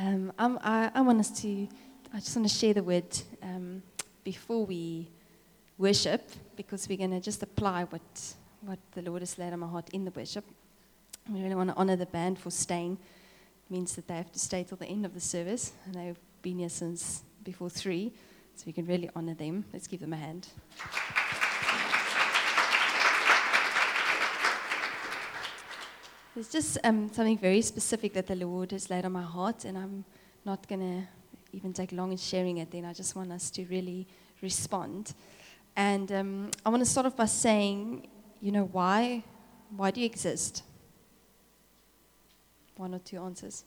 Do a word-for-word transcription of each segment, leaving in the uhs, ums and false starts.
Um, I'm, I, I want us to, I just want to share the word um, before we worship, because we're going to just apply what, what the Lord has laid on my heart in the worship. We really want to honor the band for staying. It means that they have to stay till the end of the service, and they've been here since before three, so we can really honor them. Let's give them a hand. There's just um, something very specific that the Lord has laid on my heart, and I'm not going to even take long in sharing it then. I just want us to really respond. And um, I want to start off by saying, you know, why? Why do you exist? One or two answers.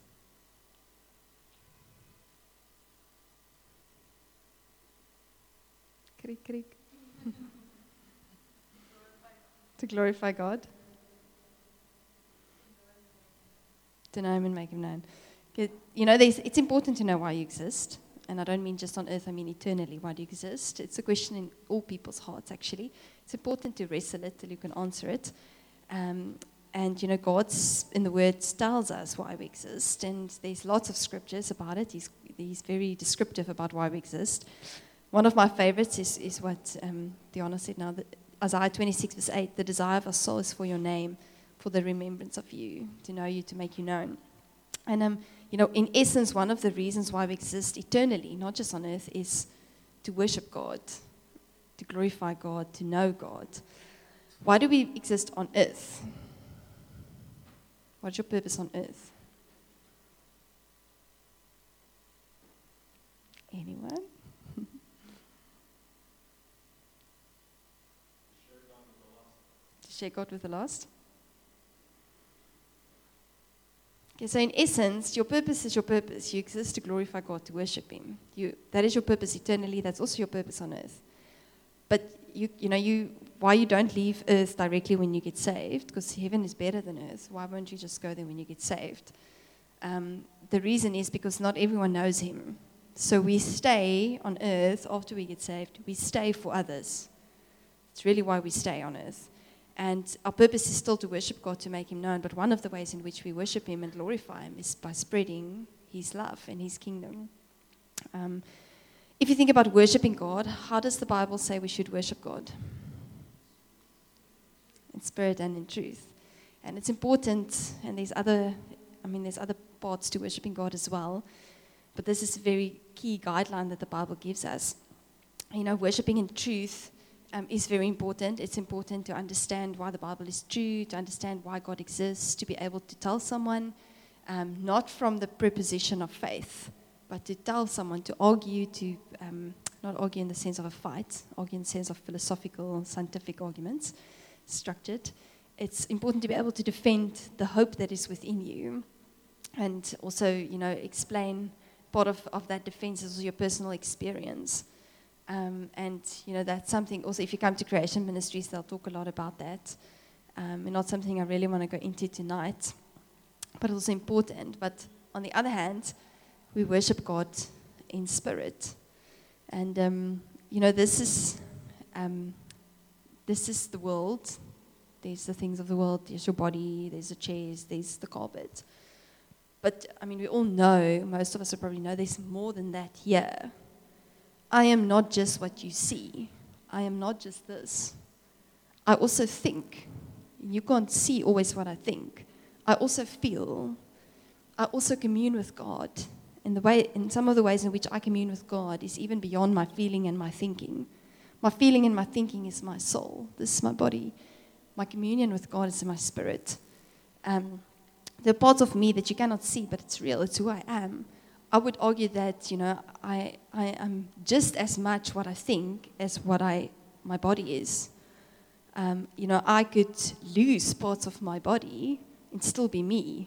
Creak, creak. To glorify God. To know Him and make Him known. You know, it's important to know why you exist. And I don't mean just on earth, I mean eternally. Why do you exist? It's a question in all people's hearts, actually. It's important to wrestle it till you can answer it. Um, and, you know, God's, in the Word, tells us why we exist. And there's lots of scriptures about it. He's, he's very descriptive about why we exist. One of my favorites is, is what um, Diana said now, that Isaiah twenty-six, verse eight, the desire of our soul is for your name, for the remembrance of you, to know you, to make you known. And, um, you know, in essence, one of the reasons why we exist eternally, not just on earth, is to worship God, to glorify God, to know God. Why do we exist on earth? What's your purpose on earth? Anyone? To share God with the lost. Okay, so in essence, your purpose is your purpose. You exist to glorify God, to worship Him. You, that is your purpose eternally. That's also your purpose on earth. But you, you know, you why you don't leave earth directly when you get saved? Because heaven is better than earth. Why won't you just go there when you get saved? Um, the reason is because not everyone knows Him. So we stay on earth after we get saved. We stay for others. It's really why we stay on earth. And our purpose is still to worship God, to make Him known. But one of the ways in which we worship Him and glorify Him is by spreading His love and His kingdom. Um, if you think about worshiping God, how does the Bible say we should worship God? In spirit and in truth. And it's important, and there's other, I mean, there's other parts to worshiping God as well. But this is a very key guideline that the Bible gives us. You know, worshiping in truth Um, is very important. It's important to understand why the Bible is true, to understand why God exists, to be able to tell someone, um, not from the preposition of faith, but to tell someone, to argue, to um, not argue in the sense of a fight, argue in the sense of philosophical, scientific arguments, structured. It's important to be able to defend the hope that is within you, and also, you know, explain part of, of that defense is your personal experience. Um, and, you know, that's something also, if you come to Creation Ministries, they'll talk a lot about that. Um, and not something I really want to go into tonight, but also important. But on the other hand, we worship God in spirit. And, um, you know, this is, um, this is the world. There's the things of the world. There's your body. There's the chairs. There's the carpet. But, I mean, we all know, most of us will probably know, there's more than that here. I am not just what you see. I am not just this. I also think. You can't see always what I think. I also feel. I also commune with God. And the way, in some of the ways in which I commune with God is even beyond my feeling and my thinking. My feeling and my thinking is my soul. This is my body. My communion with God is in my spirit. Um, there are parts of me that you cannot see, but it's real. It's who I am. I would argue that, you know, I, I am just as much what I think as what I my body is. Um, you know, I could lose parts of my body and still be me.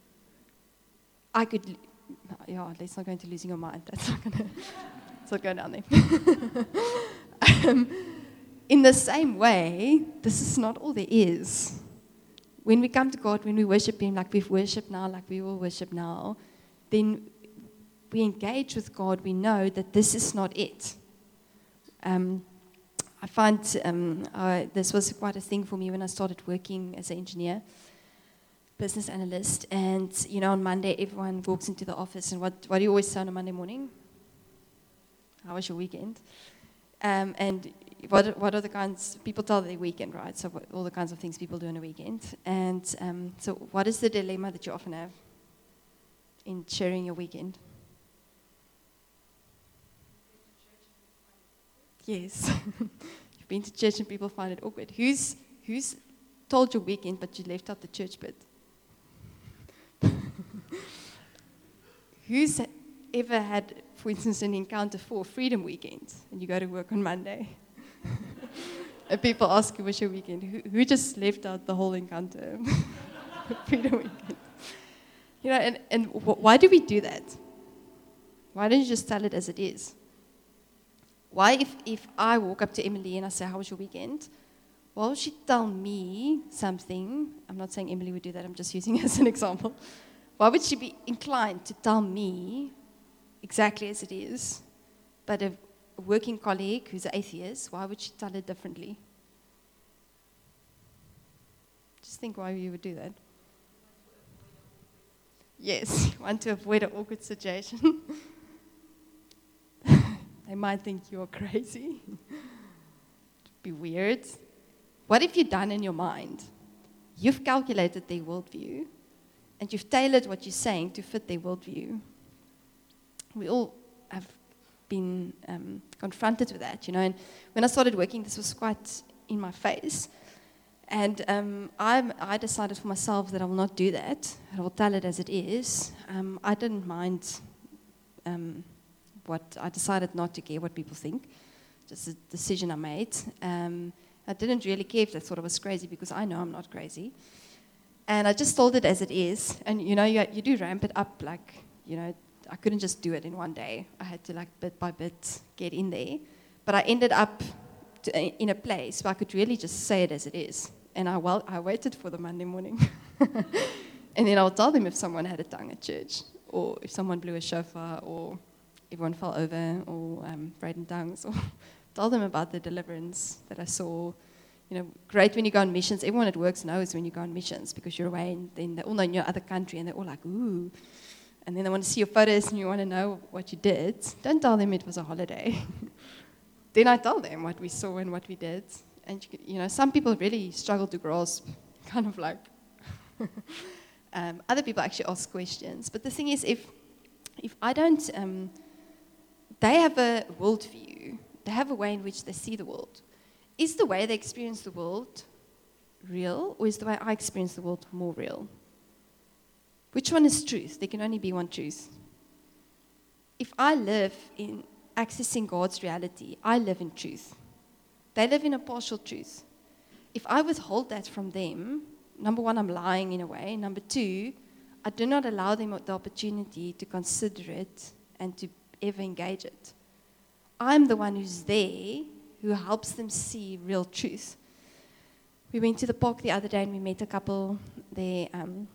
I could, yeah, let's not go into losing your mind. That's not going to, let's not go down there. um, in the same way, this is not all there is. When we come to God, when we worship Him like we've worshipped now, like we will worship now, then we engage with God, we know that this is not it. Um, I find um, uh, this was quite a thing for me when I started working as an engineer. business analyst, and you know, on Monday everyone walks into the office, and what, what do you always say on a Monday morning? How was your weekend? Um, and what what are the kinds people tell their weekend, right? So what, all the kinds of things people do on a weekend. And um, so, what is the dilemma that you often have in sharing your weekend? Yes, you've been to church and people find it awkward. Who's who's told your weekend, but you left out the church bit? Who's ever had, for instance, an encounter for Freedom Weekend, and you go to work on Monday, and people ask you, what's your weekend? Who, who just left out the whole encounter? Freedom Weekend. You know, and, and wh- why do we do that? Why don't you just tell it as it is? Why, if, if I walk up to Emily and I say, how was your weekend? Why would she tell me something? I'm not saying Emily would do that, I'm just using it as an example. Why would she be inclined to tell me exactly as it is, but a working colleague who's an atheist, why would she tell it differently? Just think why you would do that. Yes, you want to avoid an awkward situation. They might think you're crazy. It'd be weird. What if you're done in your mind? You've calculated their worldview, and you've tailored what you're saying to fit their worldview. We all have been um, confronted with that, you know. And when I started working, this was quite in my face. And um, I, I decided for myself that I will not do that. I will tell it as it is. Um, I didn't mind um, what I decided not to care what people think. Just a decision I made. Um, I didn't really care if they thought I was crazy, because I know I'm not crazy. And I just told it as it is. And you know, you, you do ramp it up, like, you know, I couldn't just do it in one day. I had to, like, bit by bit get in there. But I ended up to, in a place where I could really just say it as it is. And I, well, I waited for the Monday morning. And then I'll tell them if someone had a tongue at church, or if someone blew a shofar, or everyone fell over, or um, prayed in tongues, or tell them about the deliverance that I saw. You know, great when you go on missions. Everyone at work knows when you go on missions, because you're away, and then they all know in your other country, and they're all like, ooh. And then they want to see your photos, and you want to know what you did. Don't tell them it was a holiday. Then I tell them what we saw and what we did. And, you know, some people really struggle to grasp, kind of like, um, other people actually ask questions. But the thing is, if if I don't, um, they have a worldview, they have a way in which they see the world. Is the way they experience the world real, or is the way I experience the world more real? Which one is truth? There can only be one truth. If I live in accessing God's reality, I live in truth. They live in a partial truth. If I withhold that from them, number one, I'm lying in a way. Number two, I do not allow them the opportunity to consider it and to ever engage it. I'm the one who's there, who helps them see real truth. We went to the park the other day and we met a couple there um,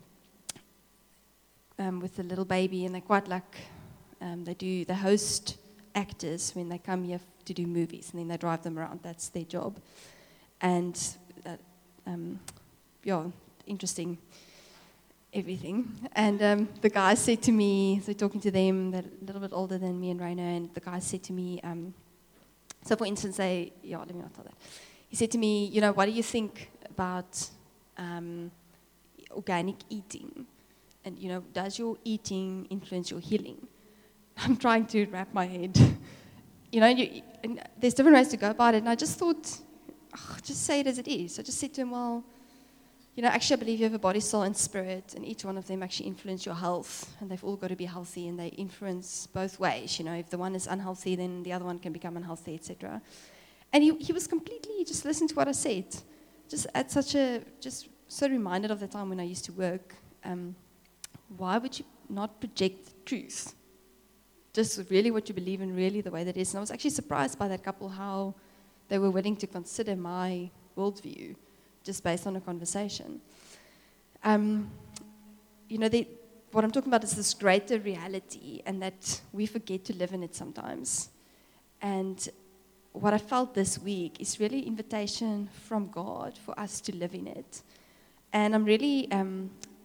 um, with a little baby, and they're quite like, um, they do, they host actors when they come here to do movies, and then they drive them around. That's their job. And, uh, um, yeah, interesting everything. And um, the guy said to me, so talking to them, they're a little bit older than me and Raina, and the guy said to me, um, so for instance, they, yeah, let me not tell that. He said to me, you know, what do you think about um, organic eating? And, you know, does your eating influence your healing? I'm trying to wrap my head. You know, you, and there's different ways to go about it. And I just thought, oh, just say it as it is. I just said to him, well, you know, actually I believe you have a body, soul, and spirit, and each one of them actually influence your health, and they've all got to be healthy, and they influence both ways. You know, if the one is unhealthy, then the other one can become unhealthy, et cetera. And he, he was completely, just listened to what I said. Just at such a, just so reminded of the time when I used to work. Um, why would you not project the truth? Just really what you believe in, really the way that it is. And I was actually surprised by that couple, how they were willing to consider my worldview just based on a conversation. Um, you know, they, what I'm talking about is this greater reality, and that we forget to live in it sometimes. And what I felt this week is really invitation from God for us to live in it. And I'm really um,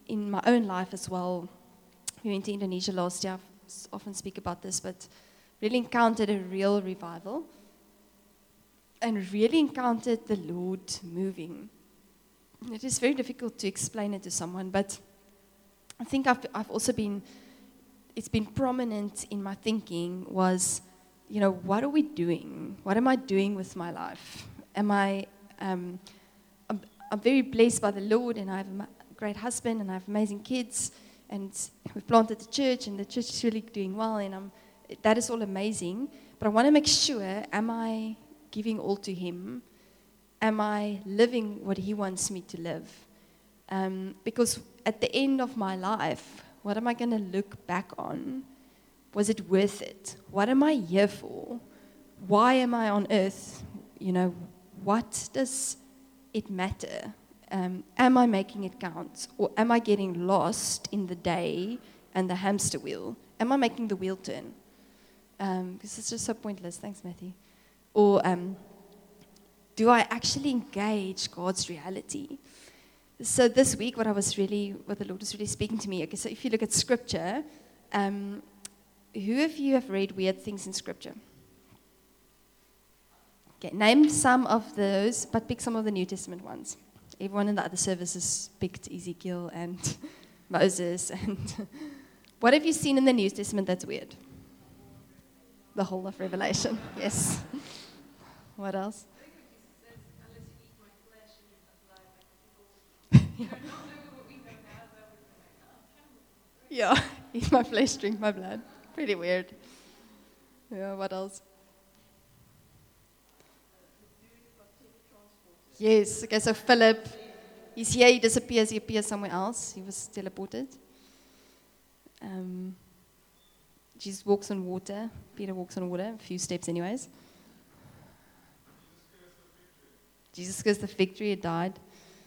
in my own life as well, we went to Indonesia last year. I often speak about this, but really encountered a real revival and really encountered the Lord moving. It is very difficult to explain it to someone, but I think I've, I've also been, it's been prominent in my thinking was, you know, what are we doing? What am I doing with my life? Am I, um, I'm, I'm very blessed by the Lord, and I have a great husband, and I have amazing kids, and we've planted the church, and the church is really doing well, and I'm, that is all amazing. But I want to make sure, am I giving all to Him? Am I living what He wants me to live? Um, because at the end of my life, what am I going to look back on? Was it worth it? What am I here for? Why am I on earth? You know, what does it matter? Um, am I making it count? Or am I getting lost in the day and the hamster wheel? Am I making the wheel turn? Um, because it's just so pointless. Thanks, Matthew. Or um, do I actually engage God's reality? So this week, what I was really, what the Lord was really speaking to me. Okay, so if you look at Scripture, um, who of you have read weird things in Scripture? Okay, name some of those, but pick some of the New Testament ones. Everyone in the other services picked Ezekiel and Moses. And what have you seen in the New Testament that's weird? The whole of Revelation, yes. What else? Yeah, eat my flesh, drink my blood. Pretty weird. Yeah, what else? Yes, okay, so Philip, he's here, he disappears, he appears somewhere else. He was teleported. Um, Jesus walks on water. Peter walks on water, a few steps anyways. Jesus cursed the fig tree, it died.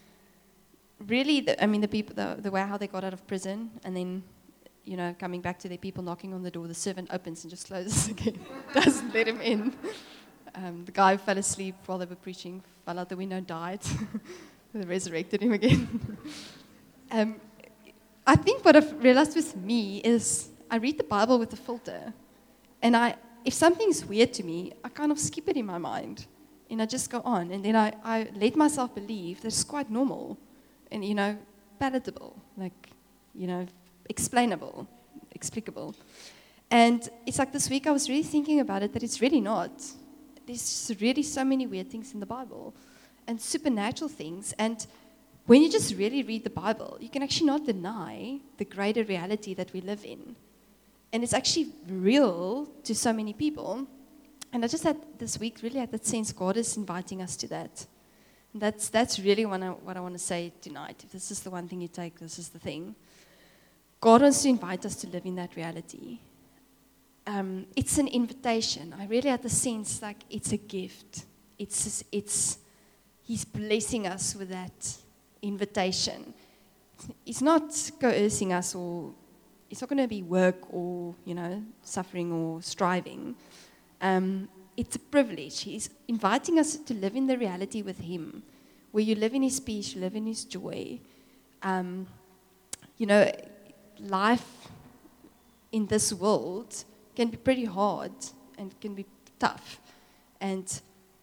Really, the, I mean, the people, the, the way how they got out of prison, and then, you know, coming back to their people knocking on the door, the servant opens and just closes again, doesn't let him in. Um, the guy who fell asleep while they were preaching, fell out the window, died. They resurrected him again. um, I think what I've realized with me is I read the Bible with a filter, and I, if something's weird to me, I kind of skip it in my mind, and I just go on, and then I, I let myself believe that it's quite normal, and, you know, palatable, like, you know, explainable, explicable. And it's like this week I was really thinking about it, that it's really not. There's really so many weird things in the Bible, and supernatural things, and when you just really read the Bible, you can actually not deny the greater reality that we live in. And it's actually real to so many people. And I just had this week really had that sense God is inviting us to that. And that's that's really what I, what I want to say tonight. If this is the one thing you take, this is the thing. God wants to invite us to live in that reality. Um, it's an invitation. I really had the sense like it's a gift. It's it's He's blessing us with that invitation. He's not coercing us, or it's not going to be work or, you know, suffering or striving. Um, it's a privilege. He's inviting us to live in the reality with Him, where you live in His peace, you live in His joy. Um, you know, life in this world can be pretty hard and can be tough. And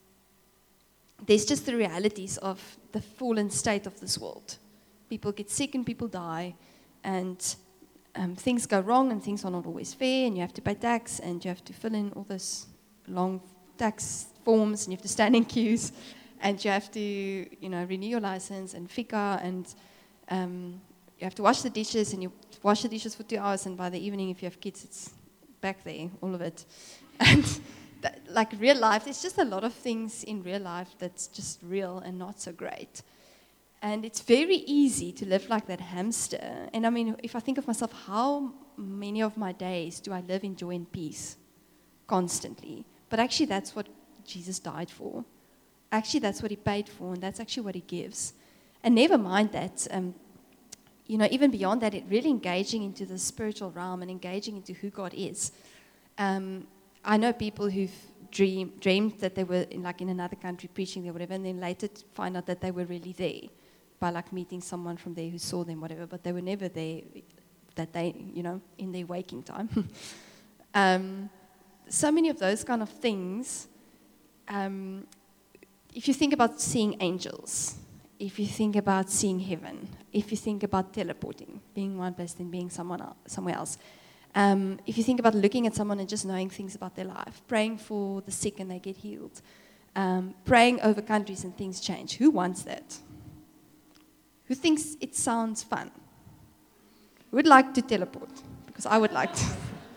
there's just the realities of the fallen state of this world. People get sick and people die, and um, things go wrong, and things are not always fair, and you have to pay tax, and you have to fill in all those long tax forms, and you have to stand in queues, and you have to, you know, renew your license, and fika, and um, you have to wash the dishes, and you wash the dishes for two hours, and by the evening, if you have kids, it's back there, all of it. And that, like real life, there's just a lot of things in real life that's just real and not so great. And it's very easy to live like that hamster. And I mean, if I think of myself, how many of my days do I live in joy and peace constantly? But actually, that's what Jesus died for. Actually, that's what He paid for, and that's actually what He gives. And never mind that, um, you know, even beyond that, it really engaging into the spiritual realm and engaging into who God is. Um, I know people who've dream, dreamed that they were in, like in another country preaching there, whatever, and then later find out that they were really there. by like meeting someone from there who saw them, whatever, but they were never there that they, you know, in their waking time. um, so many of those kind of things, um, if you think about seeing angels, if you think about seeing heaven, if you think about teleporting, being one place and being someone else, somewhere else, um, if you think about looking at someone and just knowing things about their life, praying for the sick and they get healed, um, praying over countries and things change, who wants that? Who thinks it sounds fun? Who would like to teleport? Because I would like to.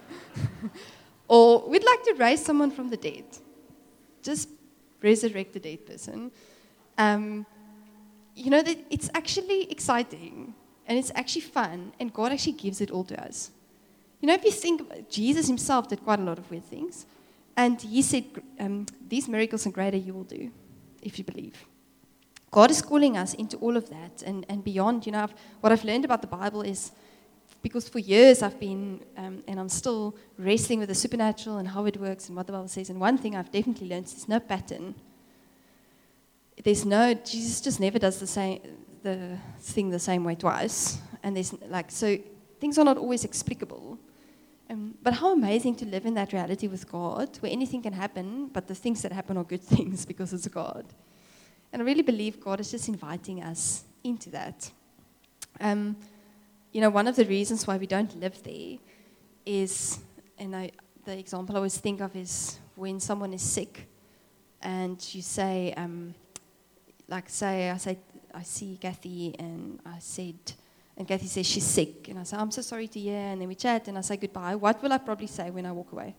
Or we'd like to raise someone from the dead. Just resurrect the dead person. Um, you know, that it's actually exciting and it's actually fun, and God actually gives it all to us. You know, if you think, Jesus himself did quite a lot of weird things, and he said, um, these miracles and greater you will do if you believe. God is calling us into all of that and, and beyond. You know, I've, what I've learned about the Bible is, because for years I've been, um, and I'm still wrestling with the supernatural and how it works and what the Bible says, and one thing I've definitely learned is there's no pattern. There's no, Jesus just never does the same, the thing the same way twice. And there's like, so things are not always explicable. Um, but how amazing to live in that reality with God, where anything can happen, but the things that happen are good things because it's God. And I really believe God is just inviting us into that. Um, you know, one of the reasons why we don't live there is, and I, the example I always think of is when someone is sick and you say, um, like say, I say, I see Kathy and I said, and Kathy says she's sick. And I say, I'm so sorry to hear. And then we chat and I say goodbye. What will I probably say when I walk away?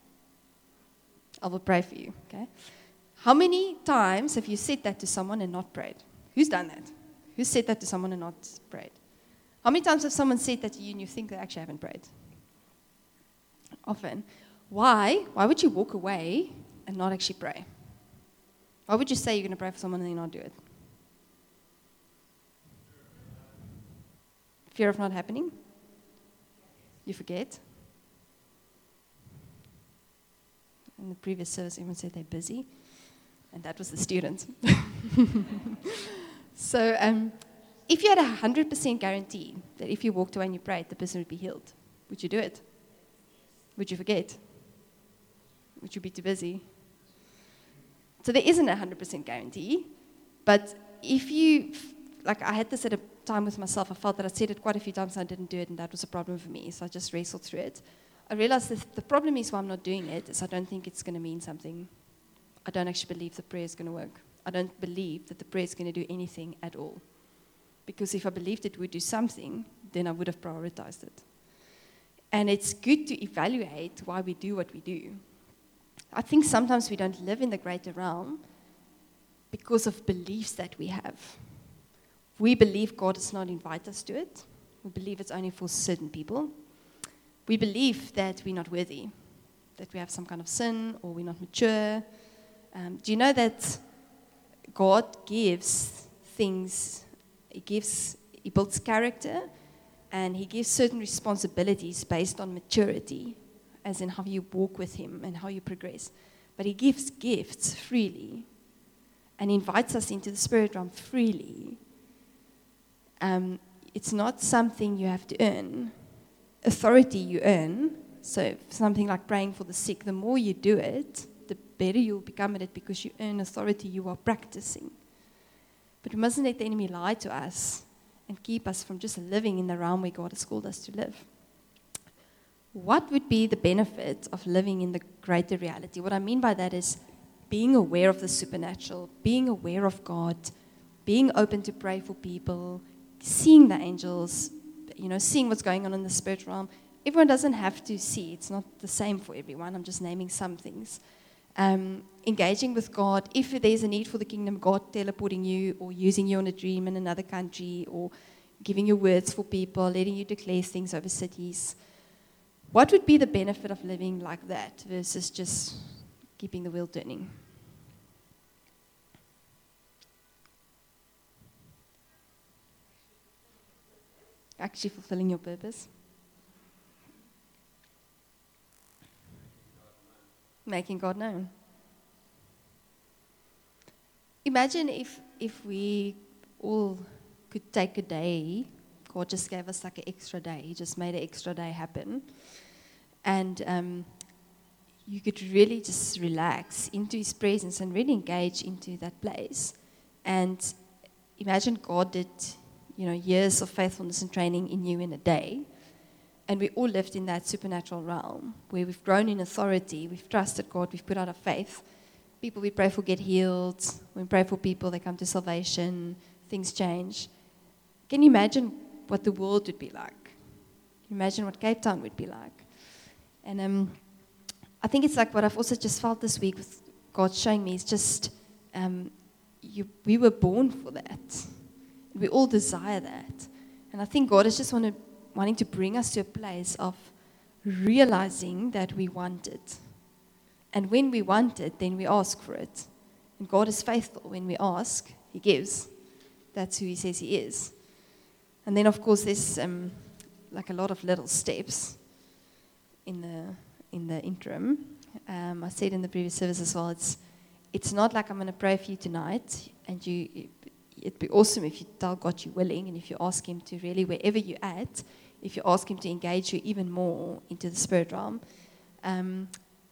I will pray for you, okay? How many times have you said that to someone and not prayed? Who's done that? Who said that to someone and not prayed? How many times have someone said that to you and you think they actually haven't prayed? Often. Why? Why would you walk away and not actually pray? Why would you say you're going to pray for someone and then not do it? Fear of not happening? You forget? In the previous service, everyone said they're busy. And that was the students. So um, if you had a one hundred percent guarantee that if you walked away and you prayed, the person would be healed, would you do it? Would you forget? Would you be too busy? So there isn't a one hundred percent guarantee. But if you, like I had this at a time with myself, I felt that I said it quite a few times and I didn't do it, and that was a problem for me. So I just wrestled through it. I realized that the problem is why I'm not doing it is I don't think it's going to mean something. I don't actually believe the prayer is going to work. I don't believe that the prayer is going to do anything at all. Because if I believed it would do something, then I would have prioritized it. And it's good to evaluate why we do what we do. I think sometimes we don't live in the greater realm because of beliefs that we have. We believe God does not invite us to it. We believe it's only for certain people. We believe that we're not worthy, that we have some kind of sin or we're not mature. Um, do you know that God gives things, He gives, He builds character, and He gives certain responsibilities based on maturity, as in how you walk with Him and how you progress. But He gives gifts freely and invites us into the spirit realm freely. Um, it's not something you have to earn. Authority you earn. So something like praying for the sick, the more you do it, the better you'll become at it because you earn authority, you are practicing. But we mustn't let the enemy lie to us and keep us from just living in the realm where God has called us to live. What would be the benefit of living in the greater reality? What I mean by that is being aware of the supernatural, being aware of God, being open to pray for people, seeing the angels, you know, seeing what's going on in the spirit realm. Everyone doesn't have to see. It's not the same for everyone. I'm just naming some things. Um, engaging with God. If there's a need for the kingdom, God teleporting you or using you on a dream in another country or giving you words for people, letting you declare things over cities. What would be the benefit of living like that versus just keeping the wheel turning? Actually fulfilling your purpose. Making God known. Imagine if if we all could take a day. God just gave us like an extra day. He just made an extra day happen. And um, you could really just relax into his presence and really engage into that place. And imagine God did, you know, years of faithfulness and training in you in a day. And we all lived in that supernatural realm where we've grown in authority, we've trusted God, we've put out our faith. People we pray for get healed. When we pray for people, they come to salvation. Things change. Can you imagine what the world would be like? Can you imagine what Cape Town would be like? And um, I think it's like what I've also just felt this week with God showing me is just um, you, we were born for that. We all desire that. And I think God is just wanted, wanting to bring us to a place of realizing that we want it. And when we want it, then we ask for it. And God is faithful. When we ask, he gives. That's who he says he is. And then, of course, there's um, like a lot of little steps in the in the interim. Um, I said in the previous service as well, it's it's not like I'm going to pray for you tonight, and you. It'd be awesome if you tell God you're willing, and if you ask him to really, wherever you're at, if you ask him to engage you even more into the spirit realm. Um,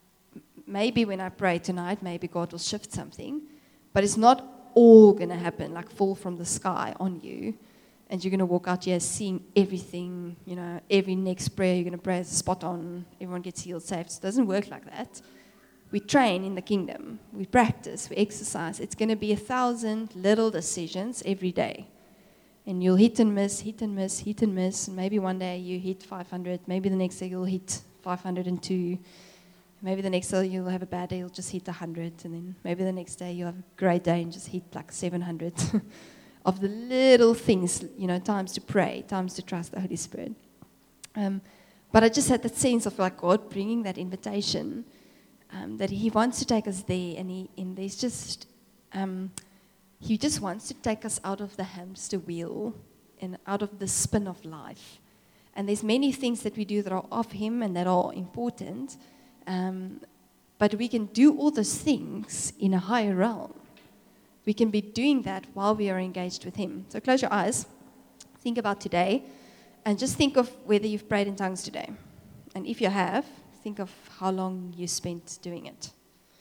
maybe when I pray tonight, maybe God will shift something, but it's not all going to happen, like fall from the sky on you, and you're going to walk out here seeing everything, you know, every next prayer you're going to pray is spot on, everyone gets healed, saved. It doesn't work like that. We train in the kingdom. We practice. We exercise. It's going to be a thousand little decisions every day. And you'll hit and miss, hit and miss, hit and miss. And maybe one day you hit five hundred. Maybe the next day you'll hit five hundred two. Maybe the next day you'll have a bad day, you'll just hit one hundred. And then maybe the next day you'll have a great day and just hit like seven hundred. Of the little things, you know, times to pray, times to trust the Holy Spirit. Um, but I just had that sense of like God bringing that invitation. Um, that he wants to take us there, and he and there's just um, he just wants to take us out of the hamster wheel and out of the spin of life. And there's many things that we do that are of him and that are important, um, but we can do all those things in a higher realm. We can be doing that while we are engaged with him. So close your eyes, think about today, and just think of whether you've prayed in tongues today. And if you have, think of how long you spent doing it.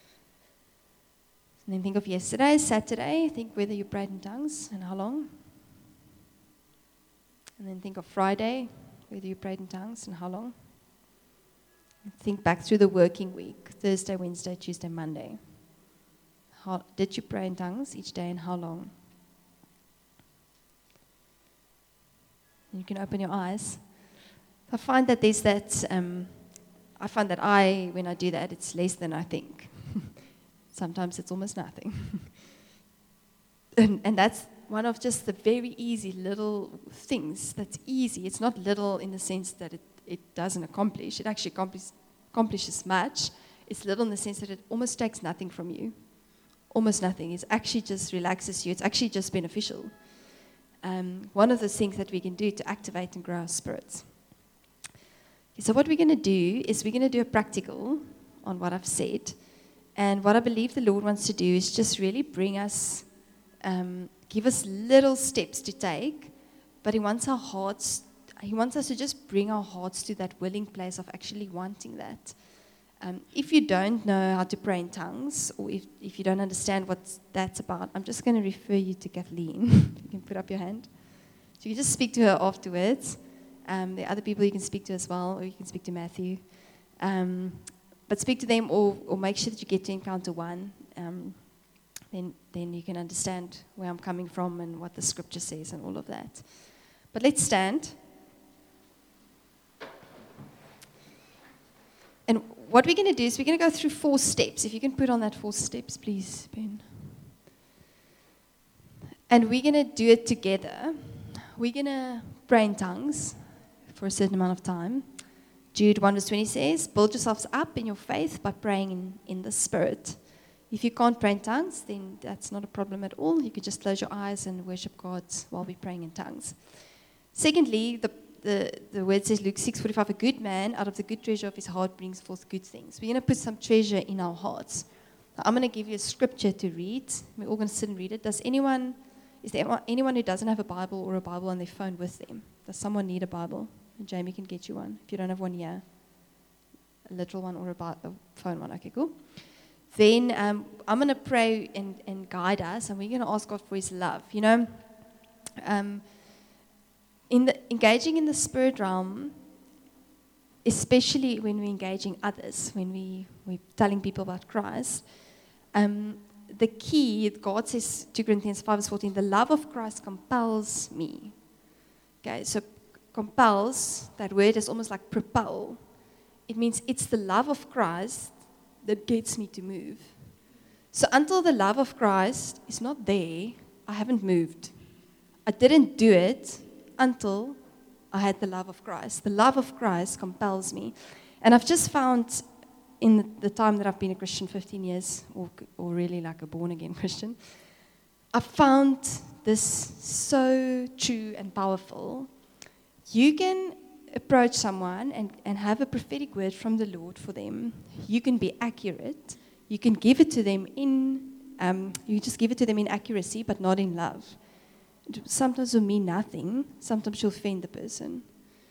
And then think of yesterday, Saturday. Think whether you prayed in tongues and how long. And then think of Friday, whether you prayed in tongues and how long. And think back through the working week, Thursday, Wednesday, Tuesday, Monday. How, did you pray in tongues each day and how long? And you can open your eyes. I find that there's that... Um, I find that I, when I do that, it's less than I think. Sometimes it's almost nothing. and, and that's one of just the very easy little things that's easy. It's not little in the sense that it, it doesn't accomplish. It actually accomplishes, accomplishes much. It's little in the sense that it almost takes nothing from you. Almost nothing. It actually just relaxes you. It's actually just beneficial. Um, one of the things that we can do to activate and grow our spirits. So what we're going to do is we're going to do a practical on what I've said. And what I believe the Lord wants to do is just really bring us, um, give us little steps to take. But he wants our hearts, he wants us to just bring our hearts to that willing place of actually wanting that. Um, if you don't know how to pray in tongues, or if, if you don't understand what that's about, I'm just going to refer you to Kathleen. You can put up your hand. So you can just speak to her afterwards. Um, there are other people you can speak to as well, or you can speak to Matthew. Um, but speak to them, or, or make sure that you get to encounter one. Um, then, then you can understand where I'm coming from and what the scripture says and all of that. But let's stand. And what we're going to do is we're going to go through four steps. If you can put on that four steps, please, Ben. And we're going to do it together. We're going to pray in tongues for a certain amount of time. Jude one verse twenty says, build yourselves up in your faith by praying in, in the Spirit. If you can't pray in tongues, then that's not a problem at all. You can just close your eyes and worship God while we're praying in tongues. Secondly, the, the, the word says, Luke six forty-five, a good man out of the good treasure of his heart brings forth good things. We're going to put some treasure in our hearts. Now, I'm going to give you a scripture to read. We're all going to sit and read it. Does anyone, Is there anyone who doesn't have a Bible or a Bible on their phone with them? Does someone need a Bible? And Jamie can get you one if you don't have one here. A literal one or a, Bi- a phone one. Okay, cool. Then um, I'm going to pray and, and guide us, and we're going to ask God for His love. You know, um, in the engaging in the spirit realm, especially when we're engaging others, when we, we're telling people about Christ, um, the key, God says, two Corinthians five verse fourteen, the love of Christ compels me. Okay, so compels, that word is almost like propel. It means it's the love of Christ that gets me to move. So until the love of Christ is not there, I haven't moved. I didn't do it until I had the love of Christ. The love of Christ compels me. And I've just found in the time that I've been a Christian, fifteen years, or, or really like a born-again Christian, I've found this so true and powerful. You can approach someone and, and have a prophetic word from the Lord for them. You can be accurate. You can give it to them in, um, you just give it to them in accuracy, but not in love. Sometimes it'll mean nothing. Sometimes you'll offend the person.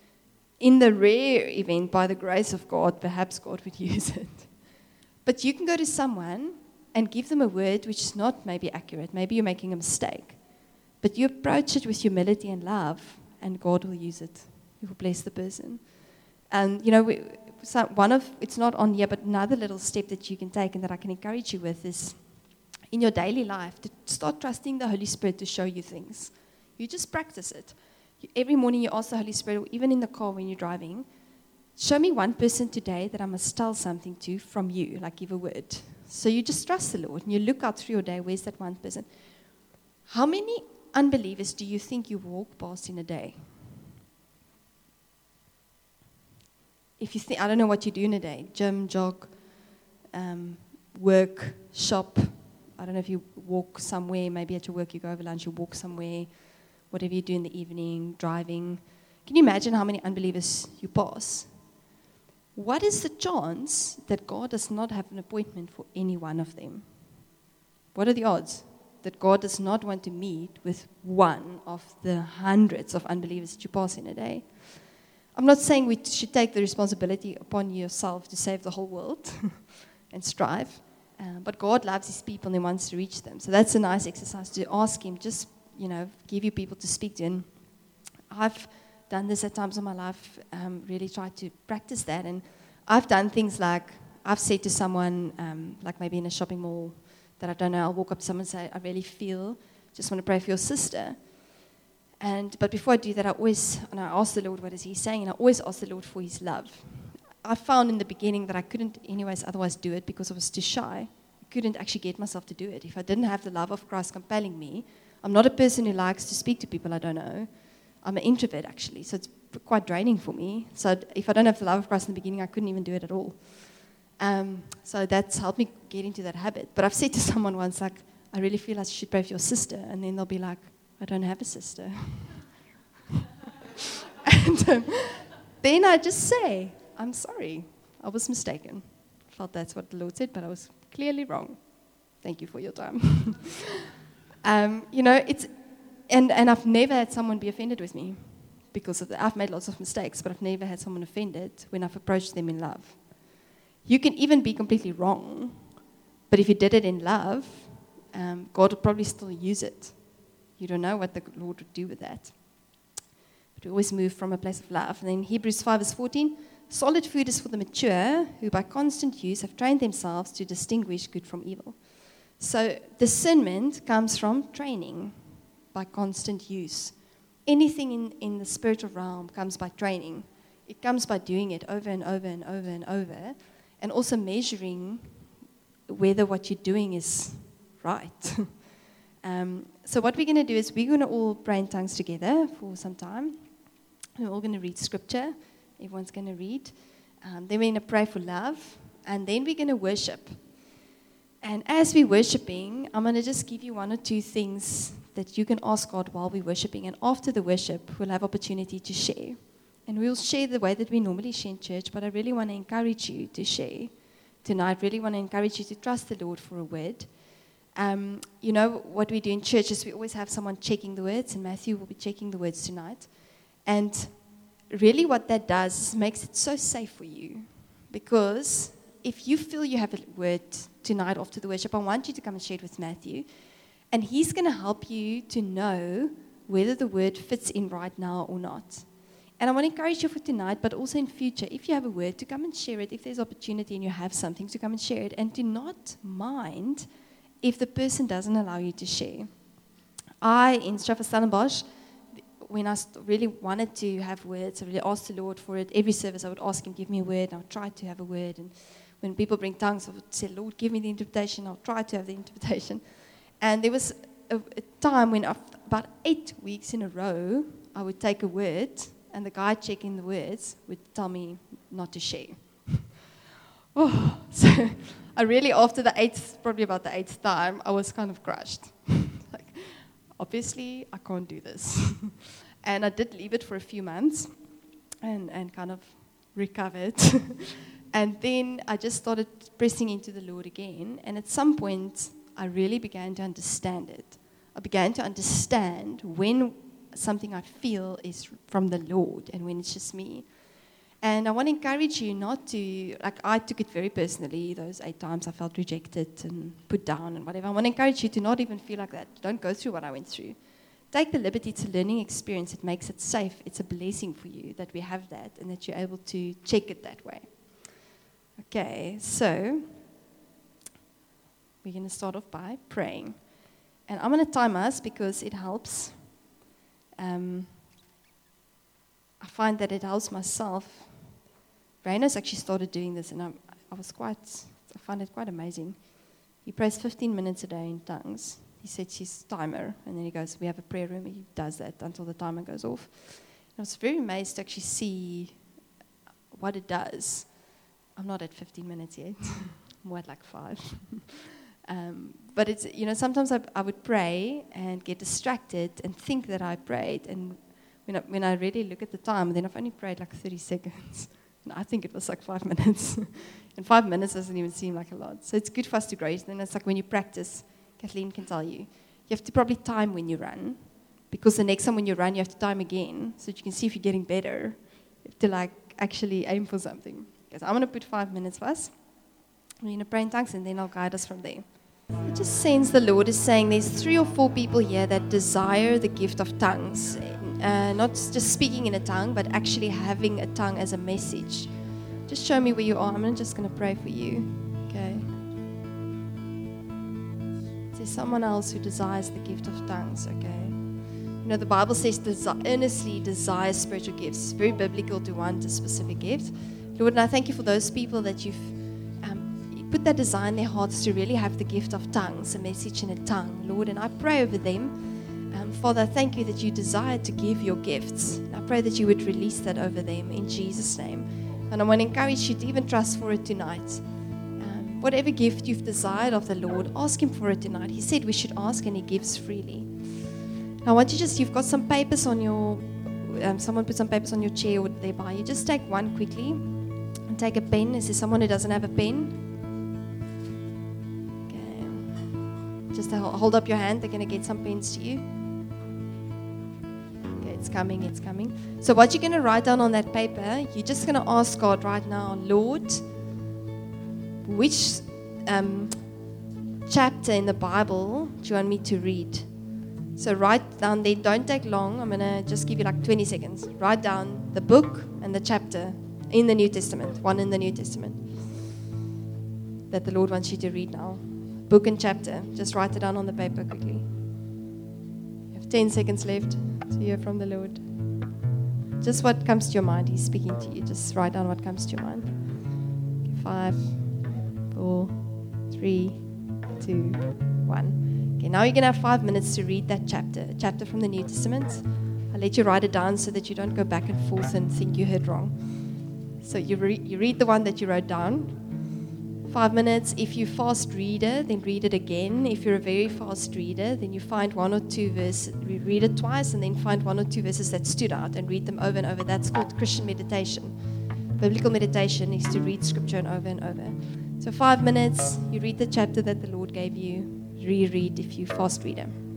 In the rare event, by the grace of God, perhaps God would use it. But you can go to someone and give them a word which is not maybe accurate. Maybe you're making a mistake. But you approach it with humility and love, and God will use it. He will bless the person. And, you know, we, so one of, it's not on here, but another little step that you can take and that I can encourage you with is in your daily life to start trusting the Holy Spirit to show you things. You just practice it. Every morning you ask the Holy Spirit, or even in the car when you're driving, show me one person today that I must tell something to from you, like give a word. So you just trust the Lord, and you look out through your day, where's that one person? How many unbelievers do you think you walk past in a day? If you think, I don't know what you do in a day, gym, jog, um, work, shop. I don't know if you walk somewhere, maybe at your work you go over lunch, you walk somewhere, whatever you do in the evening, driving. Can you imagine how many unbelievers you pass? What is the chance that God does not have an appointment for any one of them? What are the odds that God does not want to meet with one of the hundreds of unbelievers that you pass in a day? I'm not saying we should take the responsibility upon yourself to save the whole world and strive, uh, but God loves His people and He wants to reach them. So that's a nice exercise to ask Him, just, you know, give you people to speak to. And I've done this at times in my life, um, really tried to practice that. And I've done things like, I've said to someone, um, like maybe in a shopping mall that I don't know, I'll walk up to someone and say, I really feel, just want to pray for your sister. And but before I do that, I always, and I ask the Lord, what is He saying? And I always ask the Lord for His love. I found in the beginning that I couldn't anyways otherwise do it because I was too shy. I couldn't actually get myself to do it. If I didn't have the love of Christ compelling me, I'm not a person who likes to speak to people I don't know. I'm an introvert, actually, so it's quite draining for me. So if I don't have the love of Christ in the beginning, I couldn't even do it at all. Um, so that's helped me get into that habit. But I've said to someone once, like, I really feel I should pray for your sister. And then they'll be like, I don't have a sister. and um, then I just say, I'm sorry, I was mistaken. I felt that's what the Lord said, but I was clearly wrong. Thank you for your time. um, you know, it's, and, and I've never had someone be offended with me because of that. I've made lots of mistakes, but I've never had someone offended when I've approached them in love. You can even be completely wrong, but if you did it in love, um, God will probably still use it. You don't know what the Lord would do with that. But we always move from a place of love. And then Hebrews five verse fourteen, solid food is for the mature, who by constant use have trained themselves to distinguish good from evil. So discernment comes from training by constant use. Anything in, in the spiritual realm comes by training. It comes by doing it over and over and over and over, and also measuring whether what you're doing is right. um, so what we're going to do is we're going to all pray in tongues together for some time. We're all going to read scripture. Everyone's going to read. Um, then we're going to pray for love, and then we're going to worship. And as we're worshiping, I'm going to just give you one or two things that you can ask God while we're worshiping. And after the worship, we'll have opportunity to share. And we'll share the way that we normally share in church, but I really want to encourage you to share tonight. Really want to encourage you to trust the Lord for a word. Um, you know, what we do in church is we always have someone checking the words, and Matthew will be checking the words tonight. And really what that does is makes it so safe for you. Because if you feel you have a word tonight after the worship, I want you to come and share it with Matthew. And he's going to help you to know whether the word fits in right now or not. And I want to encourage you for tonight, but also in future, if you have a word, to come and share it. If there's opportunity and you have something, to come and share it. And do not mind if the person doesn't allow you to share. I, in Straffelstellenbosch, when I really wanted to have words, I really asked the Lord for it. Every service I would ask him, give me a word, and I would try to have a word. And when people bring tongues, I would say, Lord, give me the interpretation. I'll try to have the interpretation. And there was a, a time when, after about eight weeks in a row, I would take a word, and the guy checking the words would tell me not to share. Oh, so I really, after the eighth, probably about the eighth time, I was kind of crushed. Like, obviously, I can't do this. And I did leave it for a few months and, and kind of recovered. And then I just started pressing into the Lord again. And at some point, I really began to understand it. I began to understand when something I feel is from the Lord and when it's just me. And I want to encourage you not to, like I took it very personally, those eight times I felt rejected and put down and whatever. I want to encourage you to not even feel like that. Don't go through what I went through. Take the liberty. It's a learning experience. It makes it safe. It's a blessing for you that we have that and that you're able to check it that way. Okay, so we're going to start off by praying. And I'm going to time us because it helps. Um, I find that it helps myself. Raina's actually started doing this, and I'm, I was quite, I find it quite amazing. He prays fifteen minutes a day in tongues. He sets his timer, and then he goes, we have a prayer room, he does that until the timer goes off. And I was very amazed to actually see what it does. I'm not at fifteen minutes yet. I'm more at like five. um, but it's, you know, sometimes I, I would pray and get distracted and think that I prayed, and when I, when I really look at the time, then I've only prayed like thirty seconds. And I think it was like five minutes. And five minutes doesn't even seem like a lot. So it's good for us to grow. And it's like when you practice, Kathleen can tell you, you have to probably time when you run. Because the next time when you run, you have to time again. So that you can see if you're getting better. You have to like actually aim for something. Okay, so I'm going to put five minutes for us. We're going to pray in tongues and then I'll guide us from there. I just sense the Lord is saying there's three or four people here that desire the gift of tongues. Uh, not just speaking in a tongue, but actually having a tongue as a message. Just show me where you are. I'm just going to pray for you. Okay. There's someone else who desires the gift of tongues. Okay. You know, the Bible says desi- earnestly desire spiritual gifts. It's very biblical to want a specific gift. Lord, and I thank you for those people that you've um, put that desire in their hearts to really have the gift of tongues, a message in a tongue. Lord, and I pray over them. Um, Father, I thank you that you desire to give your gifts. I pray that you would release that over them in Jesus' name. And I want to encourage you to even trust for it tonight. Um, whatever gift you've desired of the Lord, ask him for it tonight. He said we should ask and he gives freely. Now, I want you just, you've got some papers on your, um, someone put some papers on your chair or thereby. You just take one quickly and take a pen. Is there someone who doesn't have a pen? Okay. Just hold up your hand. They're going to get some pens to you. It's coming, it's coming. So what you're going to write down on that paper, you're just going to ask God right now, Lord, which um, chapter in the Bible do you want me to read? So write down there, don't take long. I'm going to just give you like twenty seconds. Write down the book and the chapter in the New Testament, one in the New Testament, that the Lord wants you to read now. Book and chapter. Just write it down on the paper quickly. You have ten seconds left to hear from the Lord. Just what comes to your mind. He's speaking to you. Just write down what comes to your mind. Okay, five, four, three, two, one. Okay, now you're going to have five minutes to read that chapter, a chapter from the New Testament. I'll let you write it down so that you don't go back and forth and think you heard wrong. So you, re- you read the one that you wrote down. Five minutes. If you're a fast reader, then read it again. If you're a very fast reader, then you find one or two verses, read it twice, and then find one or two verses that stood out and read them over and over. That's called Christian meditation. Biblical meditation is to read scripture and over and over. So five minutes, you read the chapter that the Lord gave you, reread if you fast read them.